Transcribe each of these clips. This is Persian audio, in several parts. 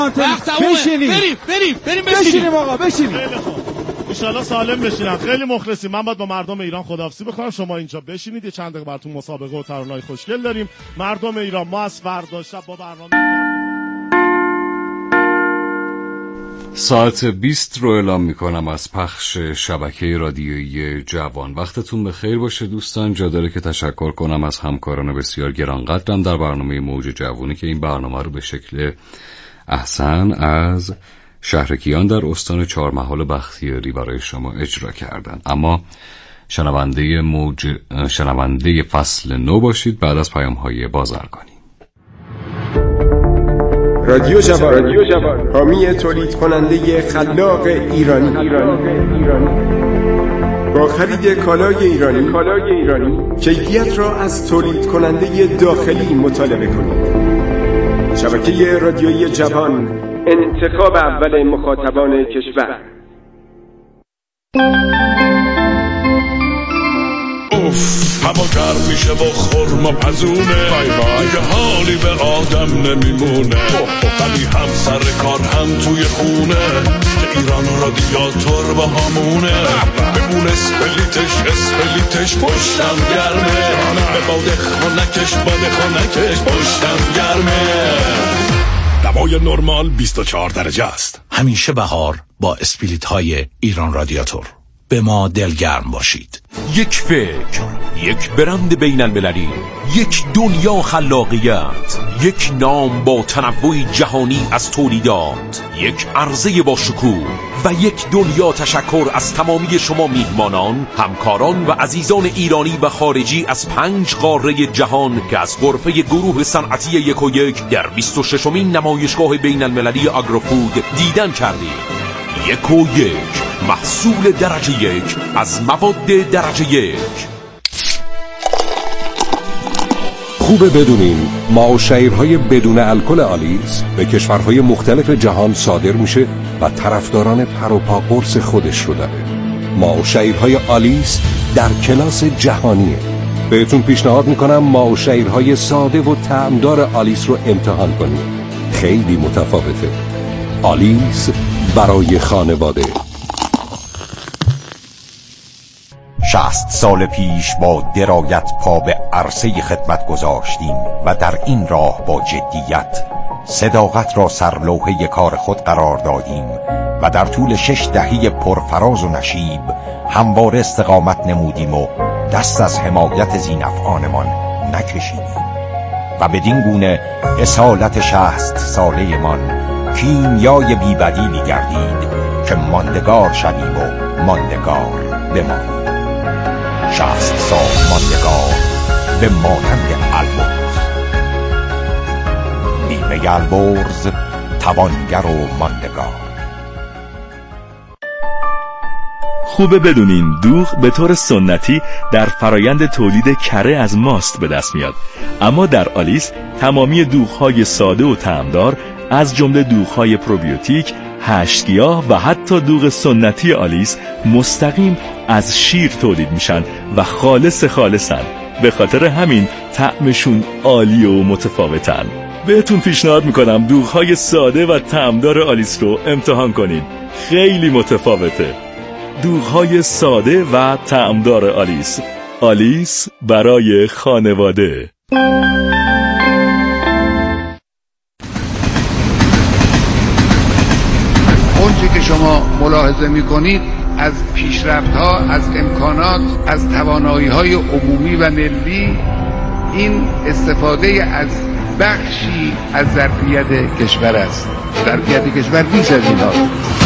بریم بشینیم آقا، بشینیم. انشالله سالم بشینن. خیلی مخلصیم. من باید با مردم ایران خداحافظی بکنم. شما اینجا بشینید، یه چند دقیقه براتون مسابقه و ترانه‌های خوشگل داریم. مردم ایران، ما از فردا شب با برنامه ساعت 20 رو اعلام میکنم از پخش شبکه رادیویی جوان. وقتتون بخیر باشه دوستان. جا داره که تشکر کنم از همکاران بسیار گرانقدرم در برنامه موج جوانی که این برنامه رو به شکل احسن از شهر کیان در استان چهارمحال بختیاری برای شما اجرا کردن. اما شنونده فصل نو باشید بعد از پیام‌های بازرگانی. رادیو جوان، حامی تولید کننده خلاق ایرانی. با خرید کالای ایرانی کیفیت را از تولید کننده داخلی مطالبه کنید. شبکه رادیویی جوان، انتخاب اول مخاطبان کشور. هوا گرم میشه و خرما پزونه، دیگه حالی به آدم نمیمونه، ولی هم سر کار هم توی خونه که ایران رادیاتور با همونه. بمون اسپلیتش پشتم گرمه، به باد خانکش پشتم گرمه. دوای نرمال 24 درجه است. همیشه بهار با اسپلیت های ایران رادیاتور. به ما دلگرم باشید. یک فکر، یک برند بین المللی، یک دنیا خلاقیت، یک نام با تنوع جهانی از تولیدات، یک عرضه با شکوه و یک دنیا تشکر از تمامی شما میهمانان، همکاران و عزیزان ایرانی و خارجی از 5 قاره جهان که از غرفه گروه صنعتی 1&1 در 26مین نمایشگاه بین المللی آگروفود دیدن کردید. 1&1 محصول درجه 1 از مواد درجه 1. خوبه بدونین ماوشیرهای بدون الکل آلیس به کشورهای مختلف جهان صادر میشه و طرفداران پر و پا قرص خودش رو داره. ماوشیرهای آلیس در کلاس جهانیه. بهتون پیشنهاد میکنم ماوشیرهای ساده و طعمدار آلیس رو امتحان کنید. خیلی متفاوته. آلیس برای خانواده. 60 سال پیش با درایت پا به عرصه خدمت گذاشتیم و در این راه با جدیت صداقت را سرلوحه کار خود قرار دادیم و در طول 6 دهه پرفراز و نشیب همواره استقامت نمودیم و دست از حمایت ذی‌نفعانمان نکشیدیم و بدین گونه اصالت 60 ساله من کیمیای بی‌بدیلی گردید که ماندگار شویم و ماندگار بمانیم. 60 سال ماندگار به مانند البرز. بیمه البرز، توانگر و ماندگار. خوبه بدونین دوغ به طور سنتی در فرایند تولید کره از ماست به دست میاد، اما در آلیس تمامی دوغ‌های ساده و طعمدار از جمله دوغ‌های پروبیوتیک، 8 گیاه و حتی دوغ سنتی آلیس مستقیم از شیر تولید میشن و خالصن. به خاطر همین طعمشون عالی و متفاوتن. بهتون پیشنهاد میکنم دوغ‌های ساده و طعمدار آلیس رو امتحان کنین. خیلی متفاوته. دوغ‌های ساده و طعمدار آلیس. آلیس برای خانواده. اونچه که شما ملاحظه میکنید از پیشرفت‌ها، از امکانات، از توانایی‌های عمومی و ملی، این استفاده از بخشی از ظرفیت کشور است. ظرفیت کشور بیش از این هاست.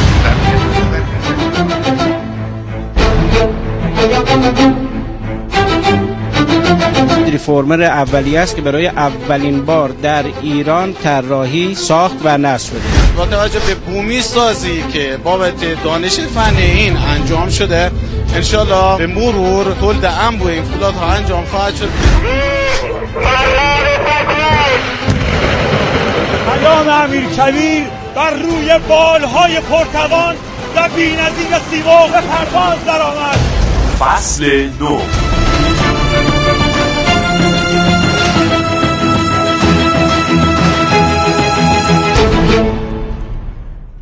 ریفورمر اولیه است که برای اولین بار در ایران طراحی، ساخت و نصب شده. با توجه به بومی سازی که بابت دانش فنی این انجام شده، انشالله به مرور تولید انبوه این فولادها انجام خواهد شد. پیام امیرکبیر بر روی بالهای پرتوان و بی‌نظیر سیمرغ به پرواز درآمد. فصل 2.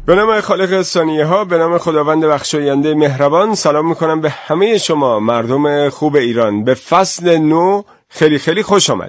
به نام خالق ثانیه ها، به نام خداوند بخشاینده مهربان، سلام میکنم به همه شما مردم خوب ایران. به فصل نو خیلی خیلی خوش آمد.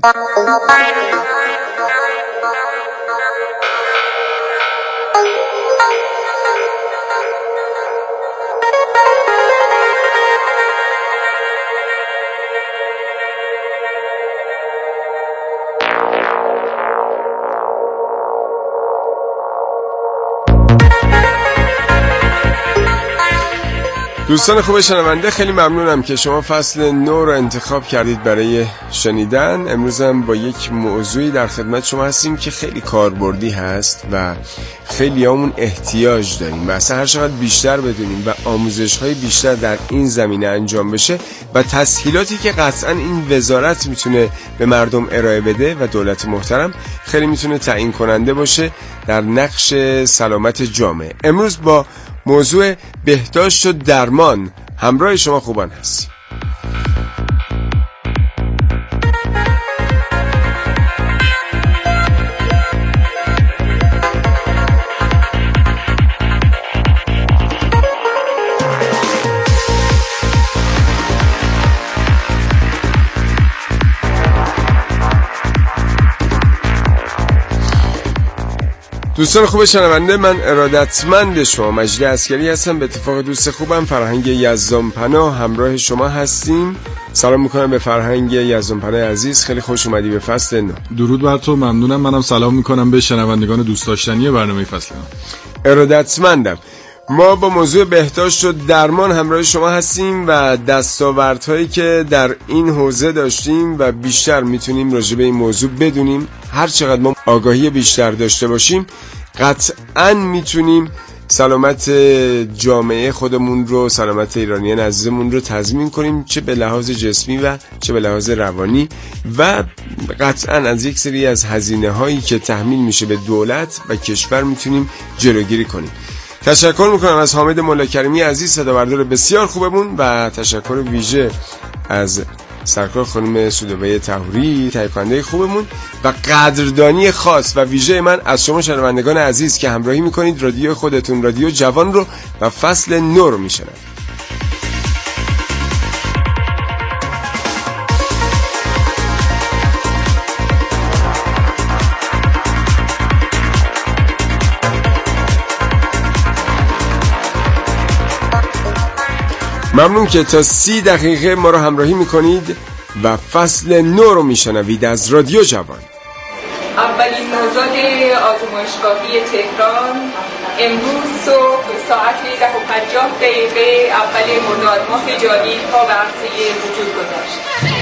دوستان خوب شنونده، خیلی ممنونم که شما فصل نو رو انتخاب کردید برای شنیدن. امروز هم با یک موضوعی در خدمت شما هستیم که خیلی کاربردی هست و خیلی همون احتیاج داریم و اصلا هر چقدر بیشتر بدونیم و آموزش‌های بیشتر در این زمینه انجام بشه و تسهیلاتی که قطعا این وزارت میتونه به مردم ارائه بده و دولت محترم خیلی میتونه تعیین کننده باشه در نقش سلامت جامعه. امروز با موضوع بهداشت و درمان همراه شما خوبان هست. دوستان خوب شنونده، من ارادتمند شما مجید عسکری هستم. به اتفاق دوست خوبم فرهنگ یزدانپناه همراه شما هستیم. سلام میکنم به فرهنگ یزدانپناه عزیز، خیلی خوش اومدی به فصل نو. درود بر تو، ممنونم. منم سلام میکنم به شنوندگان دوست داشتنی برنامه فصل نو. ارادتمندم. ما با موضوع بهداشت و درمان همراه شما هستیم و دستاوردهایی که در این حوزه داشتیم و بیشتر میتونیم راجع به این موضوع بدونیم. هر چقدر ما آگاهی بیشتر داشته باشیم قطعاً میتونیم سلامت جامعه خودمون رو، سلامت ایرانیان عزیزمون رو تضمین کنیم، چه به لحاظ جسمی و چه به لحاظ روانی، و قطعاً از یک سری از هزینه هایی که تحمیل میشه به دولت و کشور میتونیم جلوگیری کنیم. تشکر میکنم از حامد مولاکریمی عزیز، صدابردار بسیار خوبمون، و تشکر ویژه از سرکار خانم سودابه طهوری، تهیه کننده خوبمون، و قدردانی خاص و ویژه من از شما شنوندگان عزیز که همراهی میکنید رادیو خودتون، رادیو جوان رو و فصل نو رو میشنوید. ممنون که تا 30 دقیقه ما رو همراهی میکنید و فصل نو رو میشنوید از رادیو جوان. اولین نوزاد آزمایشگاهی تهران امروز صبح ساعت 10:50 اول مرداد ماه جاری پا به عرصه وجود گذاشت.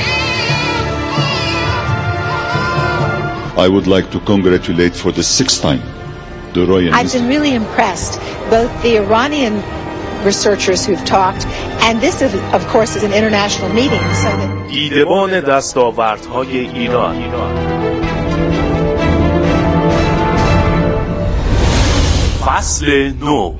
I would like to congratulate for the 6th time the Royal I've been really impressed, both the Iranian researchers who've talked, and this is, of course, is an international meeting. So that دیدبان دستاوردهای ایران. فصل نو.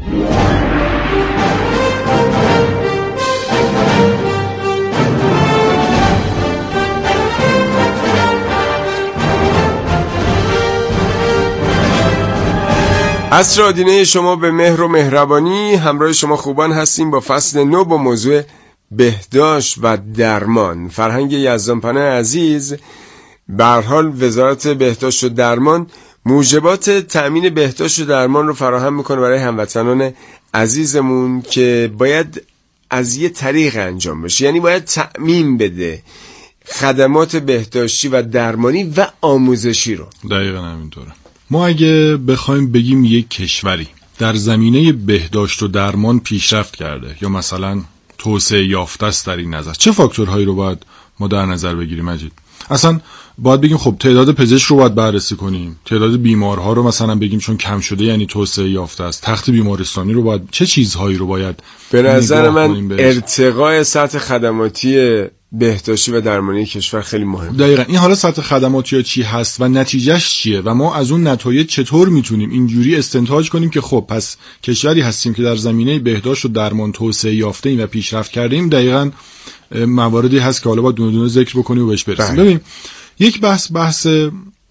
عصر آدینه شما به مهر و مهربانی، همراه شما خوبان هستیم با فصل نو با موضوع بهداشت و درمان. فرهنگ یزدانپناه عزیز، به هر حال وزارت بهداشت و درمان موجبات تأمین بهداشت و درمان رو فراهم میکنه برای هموطنان عزیزمون که باید از یه طریق انجام بشه، یعنی باید تأمین بده خدمات بهداشتی و درمانی و آموزشی رو. دقیقاً همینطوره. ما اگه بخوایم بگیم یک کشوری در زمینه بهداشت و درمان پیشرفت کرده یا مثلا توسعه یافته است در این نظر، چه فاکتورهایی رو باید ما در نظر بگیریم مجید؟ اصلا باید بگیم خب تعداد پزشک رو باید بررسی کنیم، تعداد بیمارها رو مثلا بگیم چون کم شده یعنی توسعه یافته است، تخت بیمارستانی رو باید، چه چیزهایی رو باید به نظر من ارتقای سطح خدماتی بهداشتی و درمانی کشور خیلی مهمه. دقیقاً این حالا سطح خدماتی چی هست و نتیجهش چیه و ما از اون نتایج چطور میتونیم اینجوری استنتاج کنیم که خب پس کشوری هستیم که در زمینه بهداشت و درمان توسعه یافته ایم و پیشرفت کردیم. دقیقاً مواردی هست که حالا باید دونه دونه ذکر بکنیم و بهش برسیم. ببین یک بحث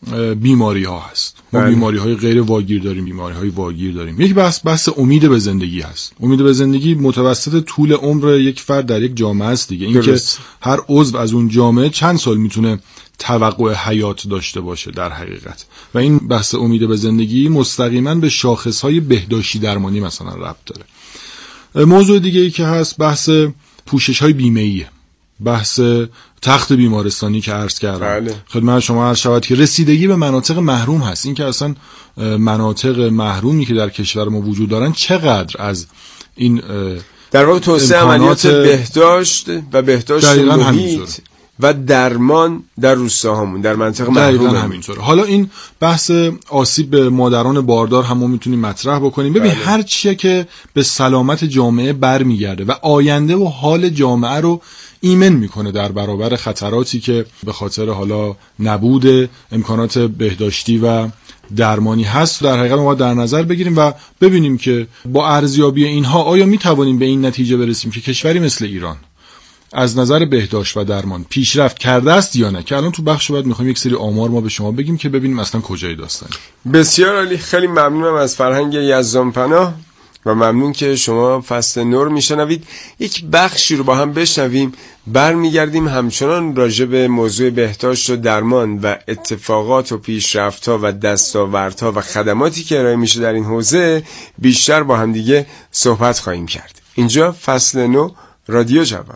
بیماری ها هست. ما بیماری های غیر واگیر داریم، بیماری های واگیر داریم. یک بحث امید به زندگی هست. امید به زندگی متوسط طول عمر یک فرد در یک جامعه است دیگه. این که هر عضو از اون جامعه چند سال میتونه توقع حیات داشته باشه در حقیقت. و این بحث امید به زندگی مستقیما به شاخصهای بهداشتی درمانی مثلا ربط داره. موضوع دیگه ای که هست بحث پوشش های بیمه‌ایه. بحث تخت بیمارستانی که عرض کردم خدمت شما عرض شود که رسیدگی به مناطق محروم هست. این که اصلا مناطق محرومی که در کشور ما وجود دارن چقدر از این در واقع توسعه عملیات بهداشت و بهداشت محیط و درمان در روستاهامون در منطقه محروم همینطوره. حالا این بحث آسیب به مادران باردار هم ما میتونیم مطرح بکنیم. ببین هر چیه که به سلامت جامعه برمیگرده و آینده و حال جامعه رو ایمن میکنه در برابر خطراتی که به خاطر حالا نبود امکانات بهداشتی و درمانی هست، در حقیقت ما در نظر بگیریم و ببینیم که با ارزیابی اینها آیا میتوانیم به این نتیجه برسیم که کشوری مثل ایران از نظر بهداشت و درمان پیشرفت کرده است یا نه. که الان تو بخش بعد میخوایم یک سری آمار ما به شما بگیم که ببینیم اصلا کجای داستان. بسیار عالی، خیلی ممنونم از فرهنگ یزدانپناه و ممنون که شما فصل نور میشنوید. یک بخشی رو با هم بشنویم، برمیگردیم همچنان راجع به موضوع بهداشت و درمان و اتفاقات و پیشرفت‌ها و دستاوردها و خدماتی که ارائه میشه در این حوزه بیشتر با هم دیگه صحبت خواهیم کرد. اینجا فصل 9 رادیو جوان.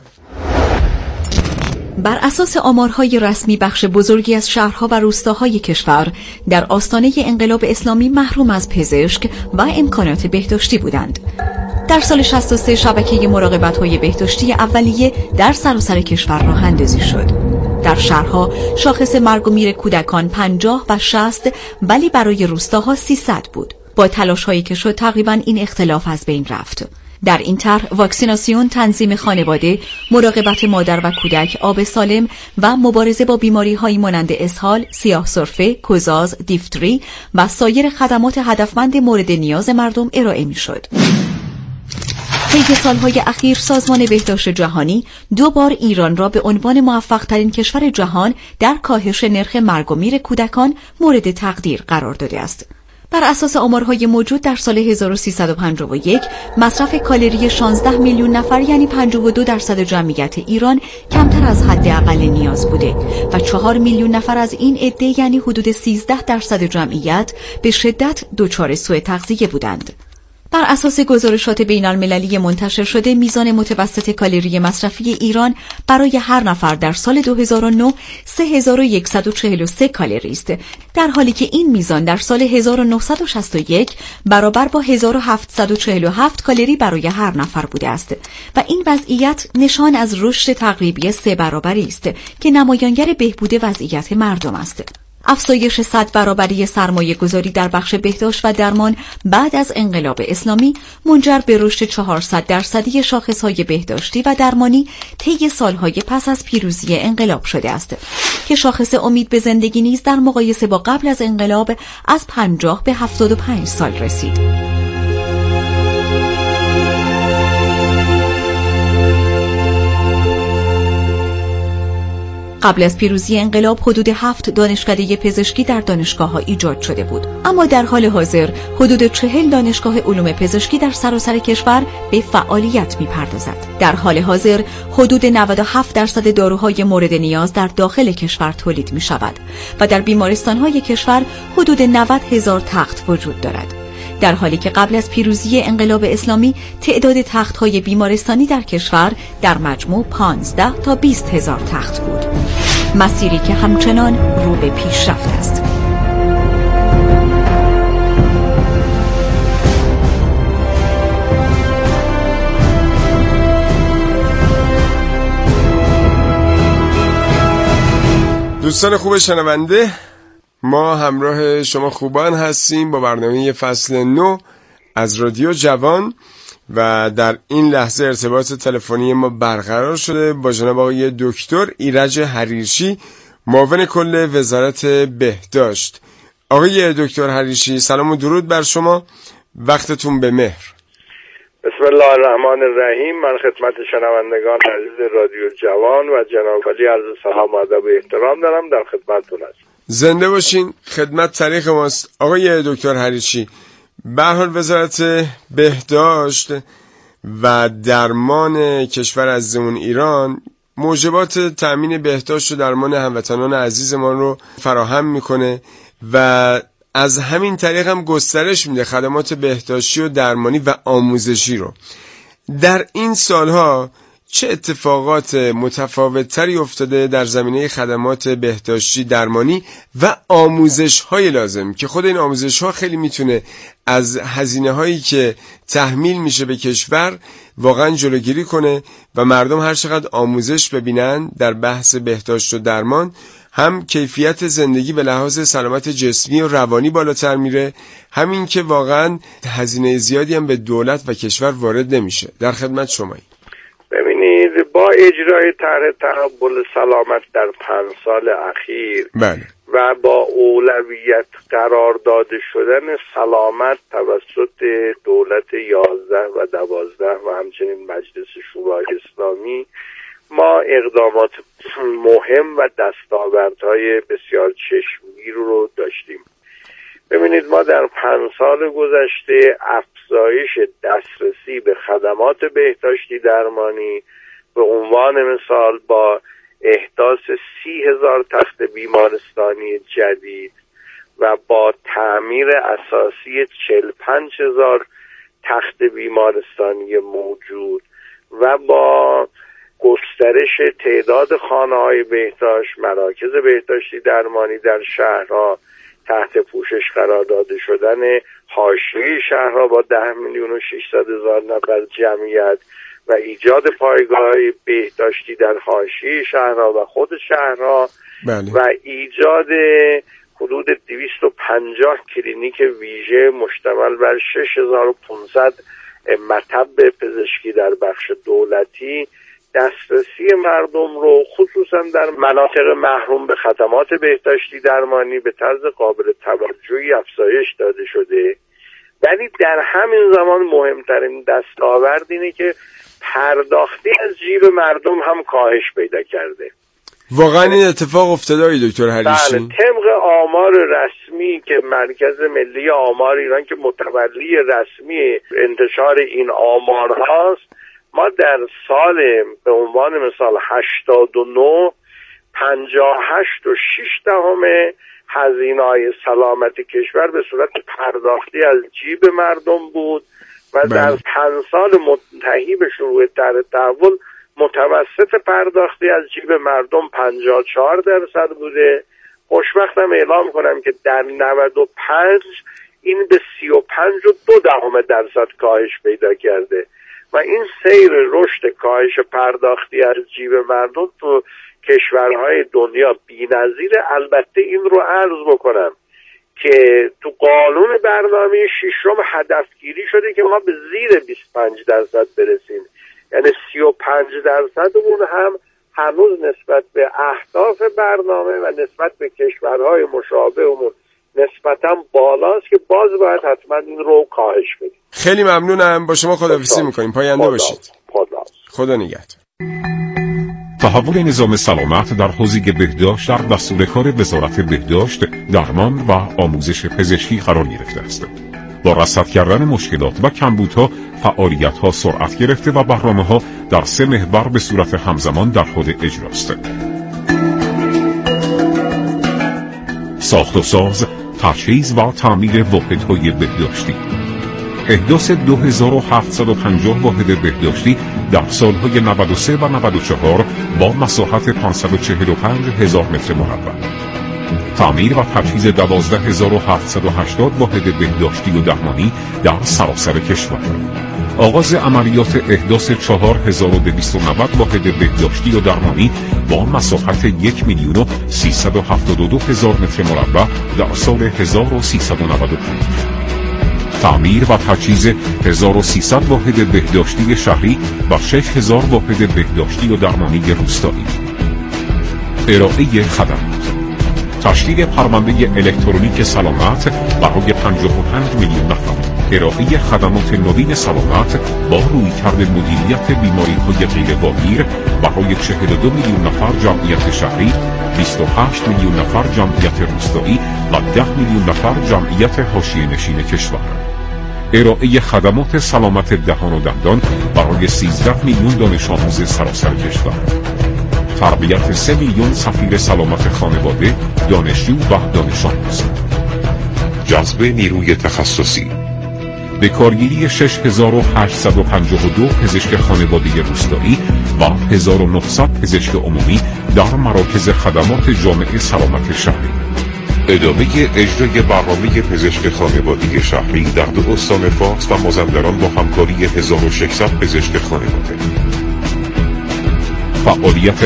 بر اساس آمارهای رسمی بخش بزرگی از شهرها و روستاهای کشور در آستانه انقلاب اسلامی محروم از پزشک و امکانات بهداشتی بودند. در سال 63 شبکه مراقبت‌های بهداشتی اولیه در سراسر کشور راه اندازی شد. در شهرها شاخص مرگ و میر کودکان 50 و 60 ولی برای روستاها 300 بود. با تلاش‌هایی که شد تقریباً این اختلاف از بین رفت. در این طرح واکسیناسیون، تنظیم خانواده، مراقبت مادر و کودک، آب سالم و مبارزه با بیماری‌هایی مانند اسهال، سیاه‌سرفه، کوزاز، دیفتری و سایر خدمات هدفمند مورد نیاز مردم ارائه می‌شد. طی سالهای اخیر سازمان بهداشت جهانی 2 بار ایران را به عنوان موفق‌ترین کشور جهان در کاهش نرخ مرگ و میر کودکان مورد تقدیر قرار داده است. بر اساس آمارهای موجود در سال 1351 مصرف کالری 16 میلیون نفر یعنی 52% جمعیت ایران کمتر از حد اقل نیاز بوده و 4 میلیون نفر از این عده یعنی حدود 13% جمعیت به شدت دچار سوء تغذیه بودند. بر اساس گزارشات بین المللی منتشر شده میزان متوسط کالری مصرفی ایران برای هر نفر در سال 2009 3143 کالری است، در حالی که این میزان در سال 1961 برابر با 1747 کالری برای هر نفر بوده است و این وضعیت نشان از رشد تقریبی 3 برابری است که نمایانگر بهبود وضعیت مردم است. افزایش 100 برابری سرمایه گذاری در بخش بهداشت و درمان بعد از انقلاب اسلامی منجر به رشد 400% شاخصهای بهداشتی و درمانی طی سالهای پس از پیروزی انقلاب شده است که شاخص امید به زندگی نیز در مقایسه با قبل از انقلاب از 50 به 75 سال رسید. قبل از پیروزی انقلاب حدود 7 دانشکده پزشکی در دانشگاه‌ها ایجاد شده بود، اما در حال حاضر حدود 40 دانشگاه علوم پزشکی در سراسر کشور به فعالیت می‌پردازد. در حال حاضر حدود 97% داروهای مورد نیاز در داخل کشور تولید می‌شود و در بیمارستان‌های کشور حدود 90,000 تخت وجود دارد. در حالی که قبل از پیروزی انقلاب اسلامی تعداد تخت‌های بیمارستانی در کشور در مجموع 15 تا 20,000 تخت بود. مسیری که همچنان رو به پیشرفت است. دوستان خوب شنونده، ما همراه شما خوبان هستیم با برنامه فصل 9 از رادیو جوان و در این لحظه ارتباط تلفنی ما برقرار شده با جناب آقای دکتر ایرج حریرچی، معاون کل وزارت بهداشت. آقای دکتر حریرچی، سلام و درود بر شما، وقتتون به مهر. بسم الله الرحمن الرحیم. من خدمت شنوندگان عزیز رادیو جوان و جناب علی عرض سلام و ادب و احترام دارم، در خدمتتون هستم. زنده باشین. خدمت طریق ماست آقای دکتر حریچی. به هر حال وزارت بهداشت و درمان کشور عزیزمون ایران موجبات تأمین بهداشت و درمان هموطنان عزیزمان رو فراهم میکنه و از همین طریق هم گسترش میده خدمات بهداشتی و درمانی و آموزشی رو. در این سالها چه اتفاقات متفاوت‌تری افتاده در زمینه خدمات بهداشتی، درمانی و آموزش‌های لازم که خود این آموزش‌ها خیلی میتونه از هزینه‌هایی که تحمیل میشه به کشور واقعا جلوگیری کنه و مردم هر چقدر آموزش ببینن در بحث بهداشت و درمان، هم کیفیت زندگی به لحاظ سلامت جسمی و روانی بالاتر میره، همین که واقعا هزینه زیادی هم به دولت و کشور وارد نمیشه. در خدمت شمایی. ببینید، با اجرای طرح تقبل سلامت در 5 سال اخیر و با اولویت قرار داده شدن سلامت توسط دولت 11 و 12 و همچنین مجلس شورای اسلامی، ما اقدامات مهم و دستاوردهای بسیار چشمگیر رو داشتیم. ببینید، ما در 5 سال گذشته افزایش دسترسی به خدمات بهداشتی درمانی به عنوان مثال با احداث 30,000 تخت بیمارستانی جدید و با تعمیر اساسی 45,000 تخت بیمارستانی موجود و با گسترش تعداد خانه‌های بهداشت، مراکز بهداشتی درمانی در شهرها، تحت پوشش قرار داده شدن حاشیه شهرها با 10,600,000 نفر جمعیت و ایجاد پایگاه‌های بهداشتی در حاشیه شهرها و خود شهرها و ایجاد حدود 250 کلینیک ویژه مشتمل بر 6,500 مطب پزشکی در بخش دولتی، دسترسی مردم رو خصوصا در مناطق محروم به خدمات بهداشتی درمانی به طرز قابل توجهی افزایش داده شده. ولی در همین زمان مهمترین دستاورد اینه که پرداختی از جیب مردم هم کاهش پیدا کرده. واقعا این اتفاق افتاده دکتر حریچی؟ بله، طبق آمار رسمی که مرکز ملی آمار ایران که متولی رسمی انتشار این آمار هاست، ما در سال به عنوان مثال 89 58.6 هزینه‌های سلامت کشور به صورت پرداختی از جیب مردم بود و در 5 سال منتهی به شروع طرح تحول متوسط پرداختی از جیب مردم 54% بوده. خوشبختم اعلام کنم که در 95 این به 35.2% کاهش پیدا کرده و این سیر رشد کاهش پرداختی از جیب مردم تو کشورهای دنیا بی‌نظیره. البته این رو عرض بکنم که تو قانون برنامه 6 هدفگیری شده که ما به زیر 25% برسیم، یعنی 35%مون هم هنوز نسبت به اهداف برنامه و نسبت به کشورهای مشابهمون نسبتا بالاست که باز باید حتما این رو کاهش بدیم. خیلی ممنونم، با شما خداحافظی میکنیم. پاینده باشید. خدا نگهدار. تحول نظام سلامت در حوزه بهداشت در دستورکار وزارت بهداشت، درمان و آموزش پزشکی قرار گرفته است. با رصد کردن مشکلات و کمبودها، فعالیت‌ها سرعت گرفته و برنامه‌ها در 3 محور به صورت همزمان در حال اجراست. ساخت و ساز، تجهیز و تعمیر واحدهای بهداشتی. احداث 2750 واحد بهداشتی در سالهای 93 و 94 با مساحت 545,000 متر مربع. تعمیر و تجهیز 12780 واحد بهداشتی و درمانی در سراسر کشور. آغاز عملیات احداث 4290 واحد بهداشتی و درمانی با مساحت 1,372,000 متر مربع در سال 1395. تعمیر و تجهیز 1300 واحد بهداشتی شهری و 6000 واحد بهداشتی و درمانی روستایی. ارائه خدمات: تشکیل پرونده الکترونیک سلامت برای 55 میلیون نفر، ارائه خدمات نوین سلامت با رویکرد مدیریت بیماری‌های غیرواگیر برای 42 میلیون نفر جمعیت شهری، 28 میلیون نفر جمعیت روستایی و 10 میلیون نفر جمعیت حاشیه‌نشین کشور. ارائه خدمات سلامت دهان و دندان برای 13 میلیون دانش آموز سراسر کشور. تربیت 3 میلیون سفیر سلامت خانواده، دانشجو و دانش آموز. جذب نیروی تخصصی. به کارگیری 6852 پزشک خانواده روستایی و 1900 پزشک عمومی در مراکز خدمات جامعه سلامت شهری. ادامه اجرای برنامه پزشک خانوادگی شهری در 2 استان فارس و مازندران با همکاری 1600 پزشک خانواده. فعالیت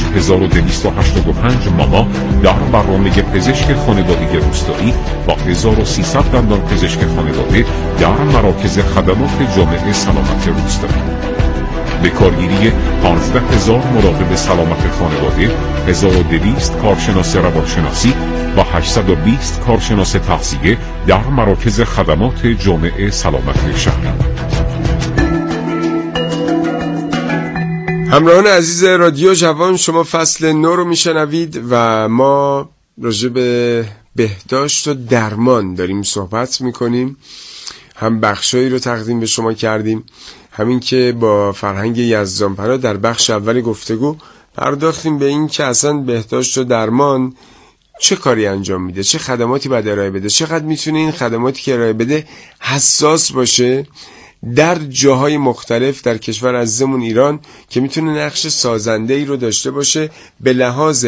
5285 ماما در برنامه پزشک خانوادگی روستایی با 1300 دندان پزشک خانواده در مراکز خدمات جامعه سلامت روستایی. به کارگیری 15000 مراقب سلامت خانواده، 1200 کارشناس روانشناسی و 820 کارشناس تغذیه در مراکز خدمات جامعه سلامت شهری. همراهان عزیز رادیو جوان، شما فصل 9 رو میشنوید و ما راجع به بهداشت و درمان داریم صحبت میکنیم. هم بخشایی رو تقدیم به شما کردیم، همین که با فرهنگ یزدانپنا در بخش اول گفتگو پرداختیم به این که اصلا بهداشت و درمان چه کاری انجام میده، چه خدماتی باید ارائه بده، چقدر میتونه این خدماتی که ارائه بده حساس باشه در جاهای مختلف در کشور عزیزمون ایران که میتونه نقش سازنده ای رو داشته باشه به لحاظ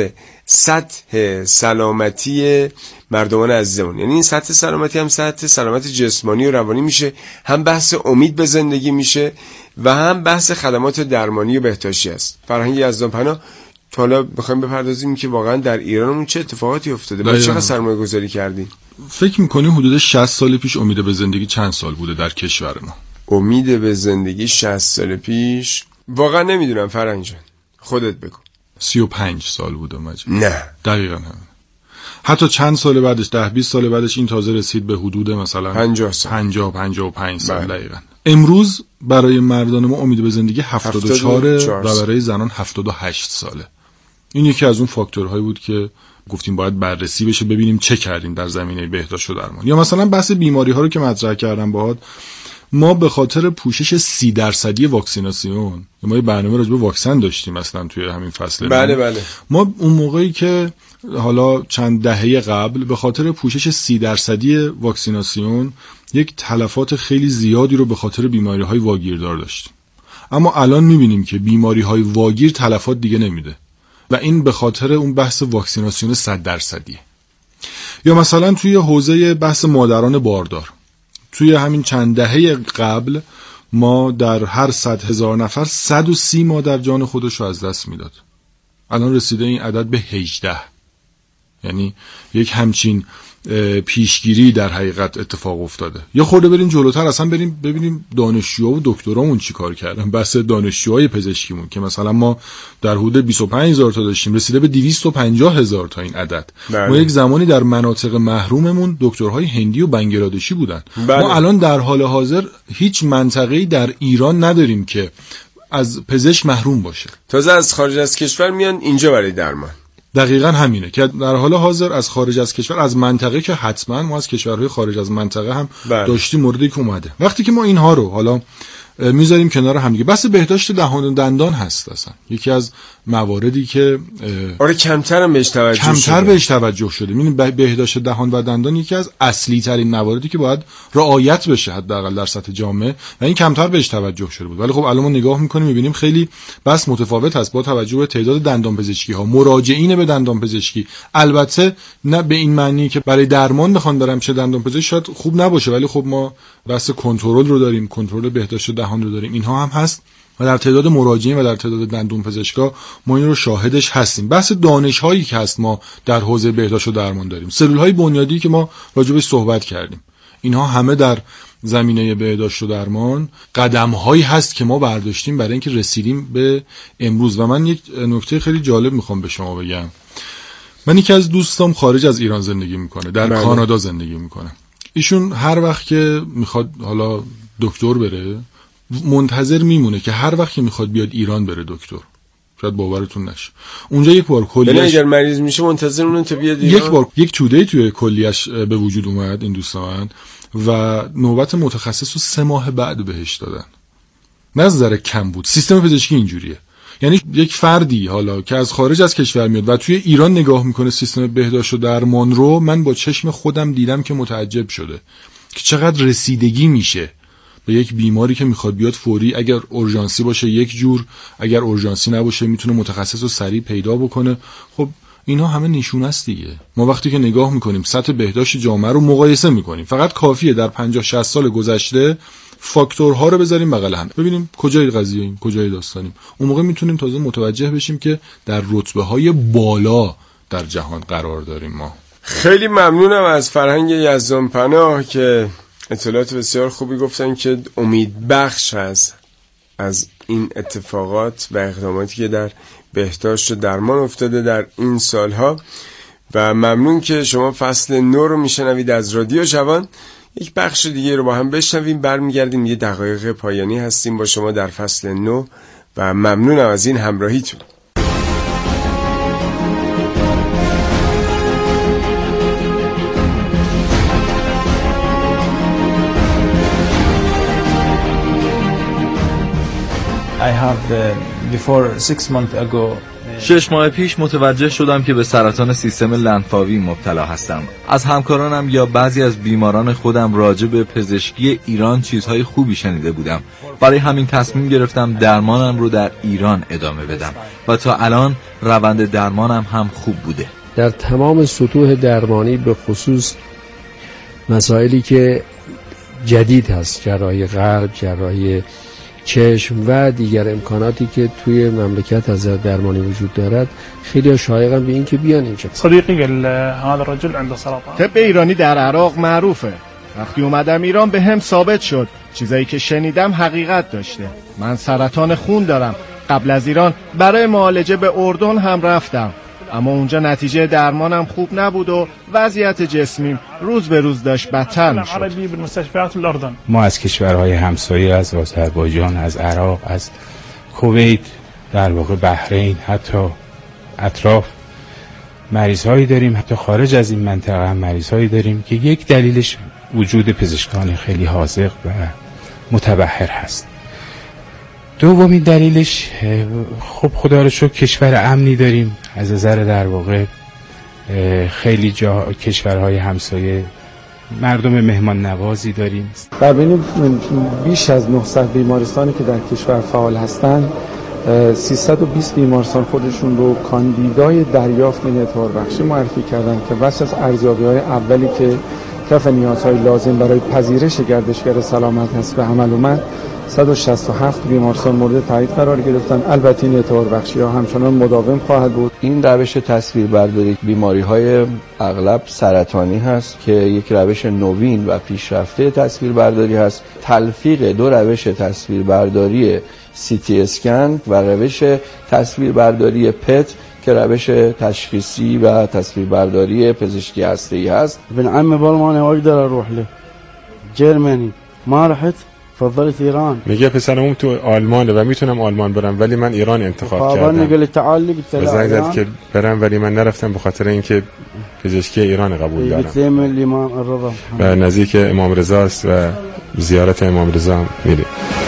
سطح سلامتی مردمان عزیزمون. یعنی این سطح سلامتی هم سطح سلامت جسمانی و روانی میشه، هم بحث امید به زندگی میشه و هم بحث خدمات درمانی و بهداشتی است. فرهنگ یزدانپنا حالا بخوایم بپردازیم که واقعا در ایرانمون چه اتفاقاتی افتاده، ما چقدر سرمایه گذاری کردیم. فکر میکنی حدود 60 سال پیش امید به زندگی چند سال بوده در کشور ما؟ امید به زندگی 60 سال پیش واقعا نمیدونم فرهنگ جان، خودت بگو. 35 سال بوده مجید. نه دقیقاً همین. حتی چند سال بعدش 10-20 سال بعدش این تازه رسید به حدود مثلا 50 سال 50-55 سال. دقیقاً. امروز برای مردان ما امید به زندگی 74 و برای زنان 78 ساله. این یکی از اون فاکتورهایی بود که گفتیم باید بررسی بشه، ببینیم چه کردیم در زمینه بهداشت و درمان. یا مثلا بحث بیماری ها رو که مطرح کردم باهات، ما به خاطر پوشش 30% واکسیناسیون، ما یه برنامه راجع به واکسن داشتیم مثلا توی همین فصل. بله. ما اون موقعی که حالا چند دهه قبل به خاطر پوشش 30% واکسیناسیون یک تلفات خیلی زیادی رو به خاطر بیماری‌های واگیردار داشتیم. اما الان می‌بینیم که بیماری‌های واگیر تلفات دیگه نمیده و این به خاطر اون بحث واکسیناسیون 100%. یا مثلا توی حوزه بحث مادران باردار، توی همین چند دهه قبل ما در هر 100,000 نفر 130 مادر جان خودش رو از دست میداد. الان رسیده این عدد به 18. یعنی یک همچین پیشگیری در حقیقت اتفاق افتاده. یا خورده بریم جلوتر، اصلا بریم ببینیم دانشجوها و دکترامون چی کار کردن. بحث دانشجوهای پزشکیمون که مثلا ما در حدود 25,000 تا داشتیم، رسیده به 250,000 تا این عدد. ما یک زمانی در مناطق محروممون دکترهای هندی و بنگلادشی بودن. ما الان در حال حاضر هیچ منطقه‌ای در ایران نداریم که از پزشک محروم باشه. تازه از خارج از کشور میان اینجا برای درمان. دقیقاً همینه که در حال حاضر از خارج از کشور، از منطقه که حتما ما از کشورهای خارج از منطقه هم داشتیم موردی که اومده. وقتی که ما اینها رو حالا میذاریم کنار هم دیگه، بحث بهداشت دهان و دندان هست اصلا یکی از مواردی که کمتر بهش توجه شده. یعنی بهداشت دهان و دندان یکی از اصلی ترین مواردی که باید رعایت بشه حداقل در سطح جامعه و این کمتر بهش توجه شده بود. ولی خب الان ما نگاه میکنیم میبینیم خیلی بس متفاوت هست با توجه به تعداد دندان پزشکی ها، مراجعین به دندان پزشکی. البته نه به این معنی که برای درمان بخوام برم چه دندان پزشک شاید خوب نباشه، ولی خب ما بحث کنترل رو داریم، کنترل بهداشت دهان رو داریم، اینها هم هست و در تعداد مراجعین و در تعداد دندون پزشکا ما این رو شاهدش هستیم. بحث دانش‌هایی که هست ما در حوزه بهداشت و درمان داریم، سلول‌های بنیادی که ما راجع بهش صحبت کردیم، اینها همه در زمینه بهداشت و درمان قدم‌هایی هست که ما برداشتیم برای اینکه رسیدیم به امروز. و من یک نکته خیلی جالب میخوام به شما بگم. من یکی از دوستام خارج از ایران زندگی میکنه، در کانادا زندگی میکنه. ایشون هر وقت که میخواد حالا دکتر بره منتظر میمونه که هر وقت که میخواد بیاد ایران بره دکتر. شاید باورتون نشه اونجا یک بار کلیه‌اش، یعنی اگر مریض میشه منتظر اونه تا بیاد ایران. یک بار یک توده توی کلیه‌اش به وجود اومد این دوستان و نوبت متخصص رو 3 ماه بعد بهش دادن. نظر کم بود. سیستم پزشکی اینجوریه. یعنی یک فردی حالا که از خارج از کشور میاد و توی ایران نگاه میکنه سیستم بهداشت و درمان رو، من با چشم خودم دیدم که متعجب شده که چقدر رسیدگی میشه به یک بیماری که میخواد بیاد فوری. اگر اورژانسی باشه یک جور، اگر اورژانسی نباشه میتونه متخصص رو سریع پیدا بکنه. خب اینا همه نشونه است دیگه. ما وقتی که نگاه میکنیم سطح بهداشت جامعه رو مقایسه میکنیم، فقط کافیه در 50-60 سال گذشته فاکتورها رو بذاریم بغل هم ببینیم کجای قضیه‌ایم، کجای داستانیم. اون موقع میتونیم تازه متوجه بشیم که در رتبه‌های بالا در جهان قرار داریم ما. خیلی ممنونم از فرهنگ یزدانپناه که اطلاعات بسیار خوبی گفتن که امید بخش هست از این اتفاقات و اقداماتی که در بهداشت و درمان افتاده در این سالها. و ممنون که شما فصل 9 رو میشنوید از رادیو جوان. یک بخش دیگه رو با هم بشنویم، برمیگردیم. یه دقایق پایانی هستیم با شما در فصل 9 و ممنونم از این همراهیتون. I have before 6 months ago 6 ماه پیش متوجه شدم که به سرطان سیستم لنفاوی مبتلا هستم. از همکارانم یا بعضی از بیماران خودم راجع به پزشکی ایران چیزهای خوبی شنیده بودم. برای همین تصمیم گرفتم درمانم رو در ایران ادامه بدم و تا الان روند درمانم هم خوب بوده. در تمام سطوح درمانی به خصوص مسائلی که جدید هست، جراحی قلب، جراحی چشم و دیگر امکاناتی که توی مملکت از درمانی وجود دارد، خیلی شایقم به این که بیان اینجا. صدیقی قال هذا الرجل عنده سرطان. طب ایرانی در عراق معروفه. وقتی اومدم ایران به هم ثابت شد چیزایی که شنیدم حقیقت داشته. من سرطان خون دارم. قبل از ایران برای معالجه به اردن هم رفتم، اما اونجا نتیجه درمانم خوب نبود و وضعیت جسمیم روز به روز داشت بدتر میشد. ما از کشورهای همسایه، از آذربایجان، از عراق، از کویت، در واقع بحرین، حتی اطراف مریض‌هایی داریم، حتی خارج از این منطقه هم مریض‌هایی داریم که یک دلیلش وجود پزشکان خیلی حاذق و متبحر هست. دومین دلیلش خب خدا رو شکر کشور امنی داریم، از نظر در واقع خیلی جا کشورهای همسایه مردم مهمان نوازی داریم. در بین بیش از 900 بیمارستانی که در کشور فعال هستند 320 بیمارستان خودشون رو کاندیدای دریافت اعتبار بخشی معرفی کردن که بس از ارزیابی‌های اولی که کف نیازهای لازم برای پذیرش گردشگر سلامت هست به عمل اومد، 167 بیمارستان مورد تایید قرار گرفتن. البته این اعتبار بخشی ها همچنان مداوم خواهد بود. این روش تصویربرداری بیماری‌های اغلب سرطانی هست که یک روش نوین و پیشرفته تصویربرداری هست. تلفیق دو روش تصویربرداری CT اسکن و روش تصویربرداری پت که روش تشخیصی و تصویربرداری پزشکی هسته‌ای هست. ابن عمي بالمانيا واقدر اروح له جرمنی ما رحت فضلت ایران. میگه پسرم تو آلمانه و میتونم آلمان برم ولی من ایران انتخاب کردم. قال تعال زنگ که برم ولی من نرفتم به خاطر اینکه پزشکی ایران قبول دارم. و نزدیک امام رضا است و زیارت امام رضا میره.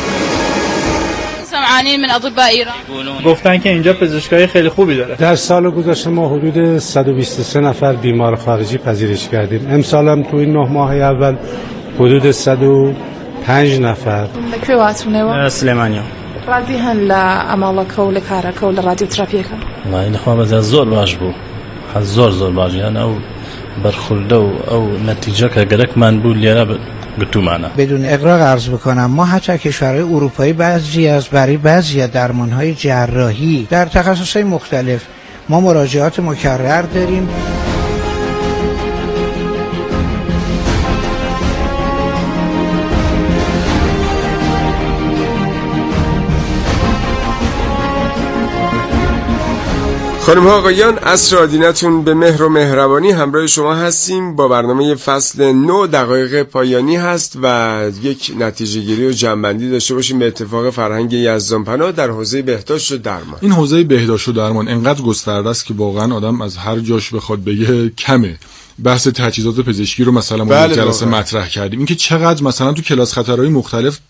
من اطباء ایران گفتن که اینجا پزشکای خیلی خوبی داره. در سال گذشته ما حدود 123 نفر بیمار خارجی پذیرش کردیم. امسال هم تو این 9 ماه اول حدود 105 نفر. كرواتونه سليمانيا راضيين لعملك ولكارك ولراديوتراپیک. ما این خواهم از زور باش بو. زور باش یعنی او برخورده او نتیجه که گرک من بود لیره بدون اغراق عرض بکنم ما حتی کشورهای اروپایی برای بعضی از درمانهای جراحی در تخصصهای مختلف ما مراجعات مکرر داریم. خانم ها آقایان، عصر آدینتون به مهر و مهربانی همراه شما هستیم. با برنامه فصل 9 دقایق پایانی هست و یک نتیجه گیری و جمع‌بندی داشته باشیم به اتفاق فرهنگ یزدانپناه در حوزه بهداشت و درمان. این حوزه بهداشت و درمان انقدر گسترده است که واقعا آدم از هر جاش بخواد بگه کمه. بحث تجهیزات پزشکی رو مثلا ما جلسه مطرح کردیم، اینکه چقدر مثلا تو کلاس خطرهای مختلف